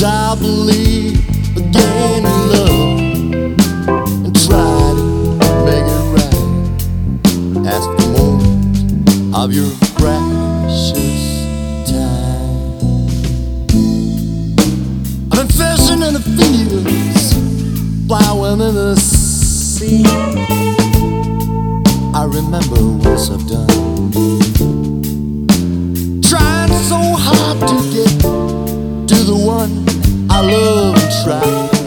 I believe again in love and try to make it right. Ask for more of your precious time. I've been fishing in the fields, plowing in the sea. I remember once I've done trying so hard to get to the one I love and try.